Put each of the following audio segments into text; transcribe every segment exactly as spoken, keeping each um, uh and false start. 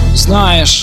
Знаешь,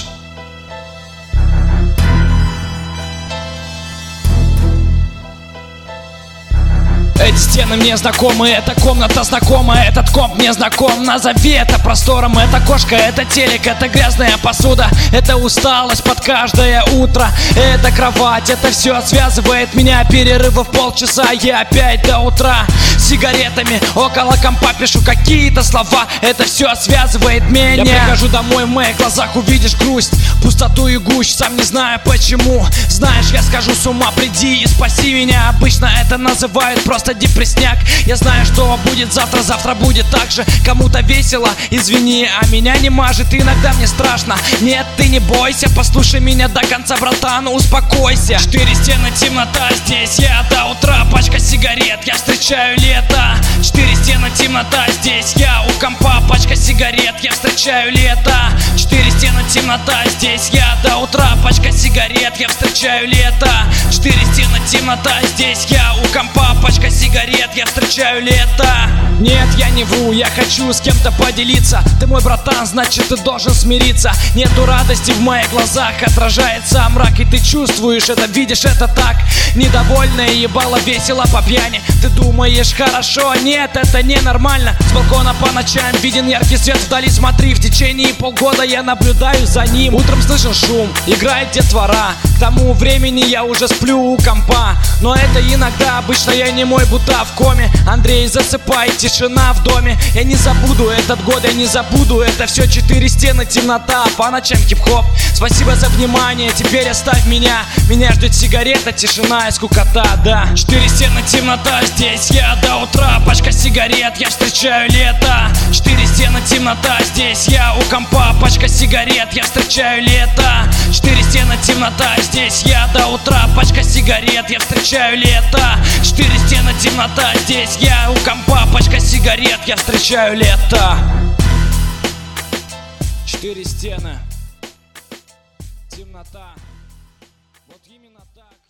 эти стены мне знакомы, эта комната знакома, этот комп мне знаком. Назови это простором, это кошка, это телек, это грязная посуда, это усталость под каждое утро, это кровать, это все связывает меня. Перерывов полчаса, я опять до утра с сигаретами около компа пишу какие-то слова, это все связывает меня. Я прихожу домой, в моих глазах увидишь грусть, пустоту и гущ, сам не знаю почему. Знаешь, я скажу с ума, приди и спаси меня. Обычно это называют просто депресняк. Я знаю, что будет завтра, завтра будет так же. Кому-то весело, извини, а меня не мажет. Иногда мне страшно, нет, ты не бойся. Послушай меня до конца, братан, успокойся. Четыре стены, темнота, здесь я до утра. Пачка сигарет, я встречаю лето. Четыре стены, темнота, здесь я у компа. Пачка сигарет, я встречаю лето. Четыре стены, темнота, здесь я до утра. Пачка сигарет, я встречаю лето. Четыре стены, темнота, здесь я у компа. Пачка сигарет, я встречаю лето. Нет, я не вру, я хочу с кем-то поделиться. Ты мой братан, значит ты должен смириться. Нету радости в моих глазах, отражается мрак. И ты чувствуешь это, видишь это так. Недовольная ебало весело по пьяни. Ты думаешь хорошо, нет, это ненормально. С балкона по ночам виден яркий свет вдали. Смотри, в течение полгода я наблюдаю за ним. Утром слышен шум, играет детвора. К тому времени я уже сплю у компа. Но это иногда, обычно я не мой, будто в коме. Андрей засыпает, тишина в доме. Я не забуду этот год, я не забуду. Это все четыре стены, темнота, по ночам хип-хоп. Спасибо за внимание, теперь оставь меня. Меня ждет сигарета, тишина и скукота, да. Четыре стены, темнота, здесь я до утра. Пачка сигарет, я встречаю лето. Четыре стены, темнота, здесь я у компа. Пачка сигарет, я встречаю лето. Четыре стены, темнота, здесь я до утра. Пачка сигарет, я встречаю лето. Четыре стены, темнота, здесь я у компа. Пачка сигарет, я встречаю лето. Четыре стены, темнота. Вот именно так.